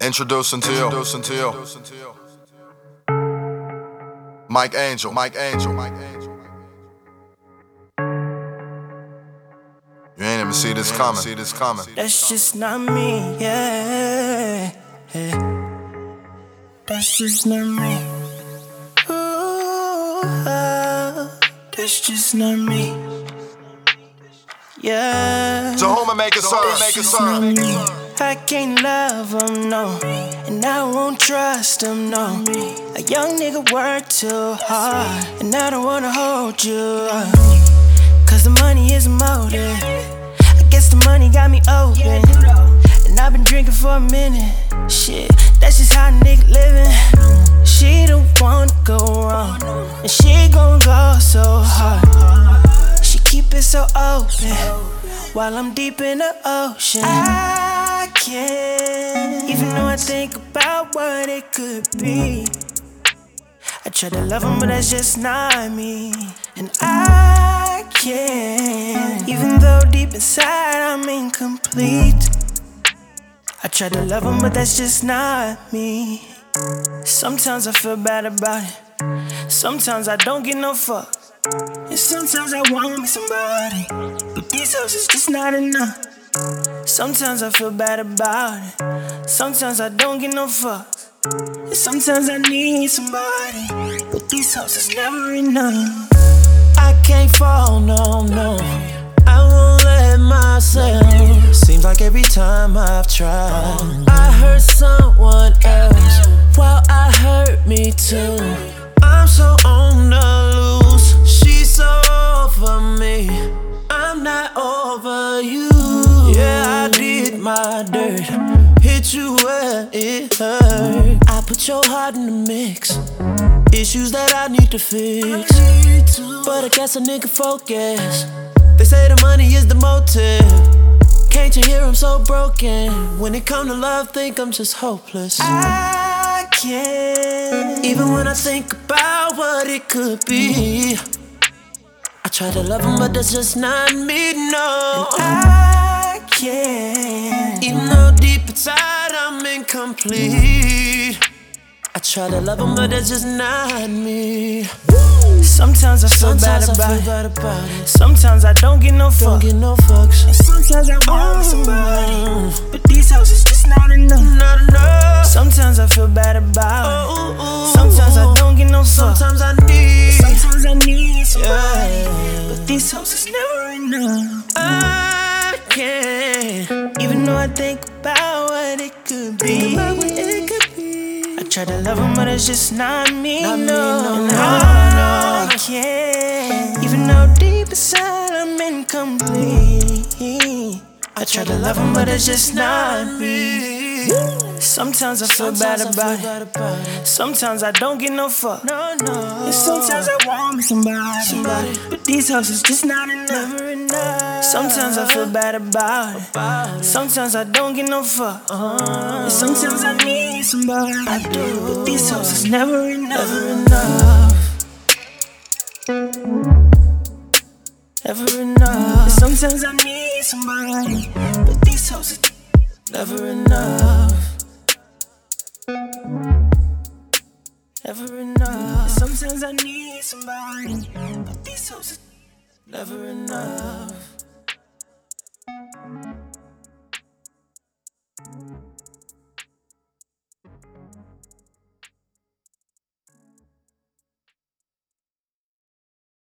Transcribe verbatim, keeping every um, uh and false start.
Introducing to you, introducing to you, Mike Angel, Mike Angel, Mike Angel. You ain't even see this coming, see this coming. That's just not me, yeah. yeah. That's just not me. Ooh, oh, that's just not me. Yeah. To whom I make it serve, make it serve. I can't love him, no, and I won't trust him, no. A young nigga work too hard, and I don't wanna hold you up, cause the money is a motive. I guess the money got me open, and I've been drinking for a minute. Shit, that's just how a nigga living. She don't wanna go wrong, and she gon' go so hard. She keep it so open, while I'm deep in the ocean. I can't, even though I think about what it could be. I try to love him, but that's just not me. And I can't, even though deep inside I'm incomplete. I try to love him, but that's just not me. Sometimes I feel bad about it. Sometimes I don't get no fuck. And sometimes I want me somebody, but these hoes is just not enough. Sometimes I feel bad about it. Sometimes I don't get no fucks. And sometimes I need somebody, but these hoes is never enough. I can't fall, no, no. I won't let myself. Seems like every time I've tried, I hurt someone else while I hurt me too. I'm so on the loose. She's so over me. I'm not over you. Yeah, I did my dirt. Hit you where it hurt. I put your heart in the mix. Issues that I need to fix, but I guess a nigga focus. They say the money is the motive. Can't you hear I'm so broken? When it come to love, think I'm just hopeless. I can't, even when I think about what it could be. I try to love him, but that's just not me, no. And I can't, even though deep inside I'm incomplete. I try to love him, but that's just not me. Sometimes I feel, sometimes bad, I about feel bad about it. Sometimes I don't get no fucks. Don't get no fucks. And sometimes I want somebody, but these hoes is just not enough. Not enough. Sometimes I feel bad about it. Ooh, ooh, sometimes I don't get no fucks. Sometimes I need, sometimes I need somebody, yeah. But these hoes is never enough. I can't, even though I think about what it could be. It could be. I try to love him, but it's just not me. Not no, me, no, no, no. I can't, even though deep inside I'm incomplete. I try to love him, but it's just not me. Sometimes I feel bad about it. Sometimes I don't get no fuck. No, no. And sometimes I want me somebody, somebody. But these hoes is just not enough. enough. Sometimes I feel bad about it. Sometimes I don't get no fuck. Uh-huh. And sometimes I need somebody. I do. But these hoes is never enough. Never enough. Never enough. And sometimes I need somebody, but these hoes is never enough. Never enough. And sometimes I need somebody, but these hoes is never enough.